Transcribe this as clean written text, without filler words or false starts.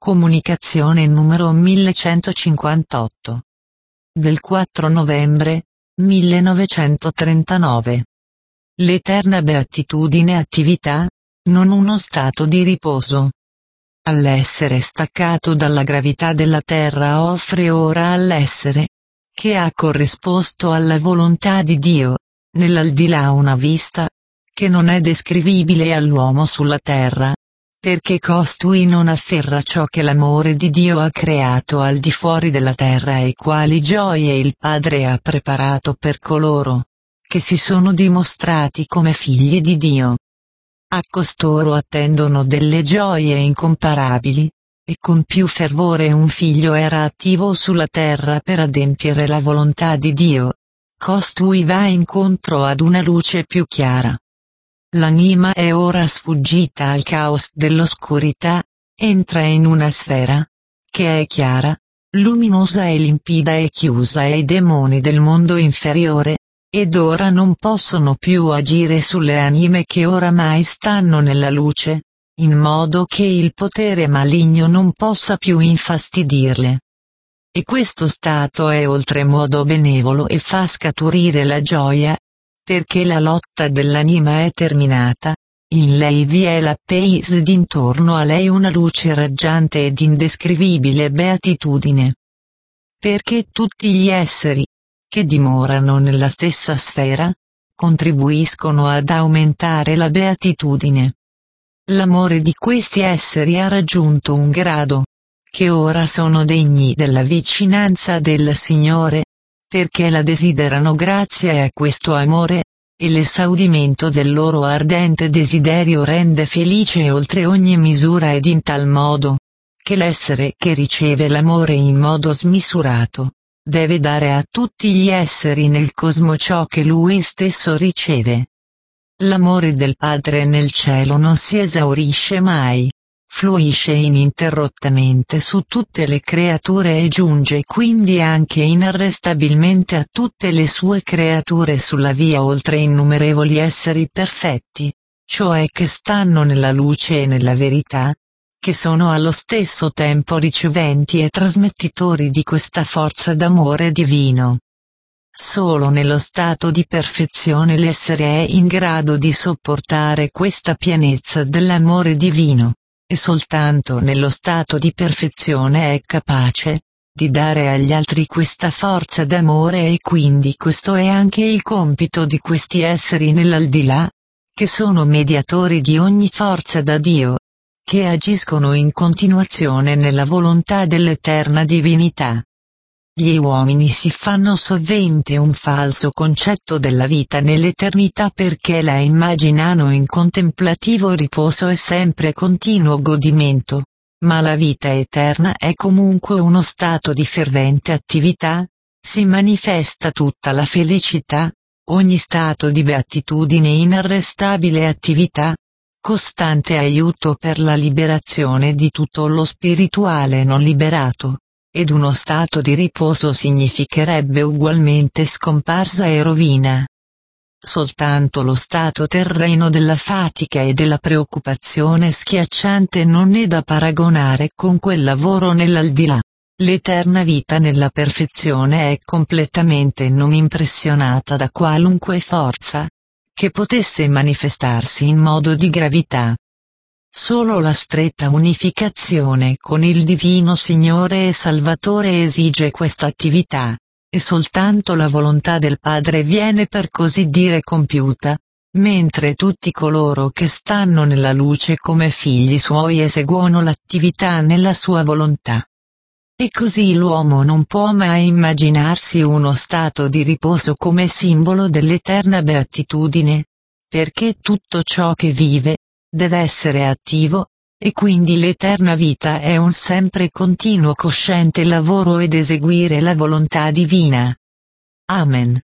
Comunicazione numero 1158. Del 4 novembre 1939. L'eterna beatitudine attività, non uno stato di riposo. All'essere staccato dalla gravità della terra offre ora all'essere, che ha corrisposto alla volontà di Dio, nell'aldilà una vista, che non è descrivibile all'uomo sulla terra, perché costui non afferra ciò che l'amore di Dio ha creato al di fuori della terra e quali gioie il Padre ha preparato per coloro, che si sono dimostrati come figli di Dio. A costoro attendono delle gioie incomparabili, e con più fervore un figlio era attivo sulla terra per adempiere la volontà di Dio. Costui va incontro ad una luce più chiara. L'anima è ora sfuggita al caos dell'oscurità, entra in una sfera, che è chiara, luminosa e limpida e chiusa ai demoni del mondo inferiore, ed ora non possono più agire sulle anime che oramai stanno nella luce, in modo che il potere maligno non possa più infastidirle. E questo stato è oltremodo benevolo e fa scaturire la gioia, perché la lotta dell'anima è terminata, in lei vi è la pace ed intorno a lei una luce raggiante ed indescrivibile beatitudine. Perché tutti gli esseri, che dimorano nella stessa sfera, contribuiscono ad aumentare la beatitudine. L'amore di questi esseri ha raggiunto un grado, che ora sono degni della vicinanza del Signore, perché la desiderano grazie a questo amore, e l'esaudimento del loro ardente desiderio rende felice oltre ogni misura ed in tal modo, che l'essere che riceve l'amore in modo smisurato, deve dare a tutti gli esseri nel cosmo ciò che lui stesso riceve. L'amore del Padre nel cielo non si esaurisce mai. Fluisce ininterrottamente su tutte le creature e giunge quindi anche inarrestabilmente a tutte le sue creature sulla via oltre innumerevoli esseri perfetti, cioè che stanno nella luce e nella verità, che sono allo stesso tempo riceventi e trasmettitori di questa forza d'amore divino. Solo nello stato di perfezione l'essere è in grado di sopportare questa pienezza dell'amore divino. E soltanto nello stato di perfezione è capace di dare agli altri questa forza d'amore e quindi questo è anche il compito di questi esseri nell'aldilà, che sono mediatori di ogni forza da Dio, che agiscono in continuazione nella volontà dell'eterna divinità. Gli uomini si fanno sovente un falso concetto della vita nell'eternità perché la immaginano in contemplativo riposo e sempre continuo godimento, ma la vita eterna è comunque uno stato di fervente attività, si manifesta tutta la felicità, ogni stato di beatitudine inarrestabile attività, costante aiuto per la liberazione di tutto lo spirituale non liberato. Ed uno stato di riposo significherebbe ugualmente scomparsa e rovina. Soltanto lo stato terreno della fatica e della preoccupazione schiacciante non è da paragonare con quel lavoro nell'aldilà. L'eterna vita nella perfezione è completamente non impressionata da qualunque forza, che potesse manifestarsi in modo di gravità. Solo la stretta unificazione con il Divino Signore e Salvatore esige questa attività, e soltanto la volontà del Padre viene per così dire compiuta, mentre tutti coloro che stanno nella luce come figli suoi eseguono l'attività nella sua volontà. E così l'uomo non può mai immaginarsi uno stato di riposo come simbolo dell'eterna beatitudine, perché tutto ciò che vive, deve essere attivo, e quindi l'eterna vita è un sempre continuo cosciente lavoro ed eseguire la volontà divina. Amen.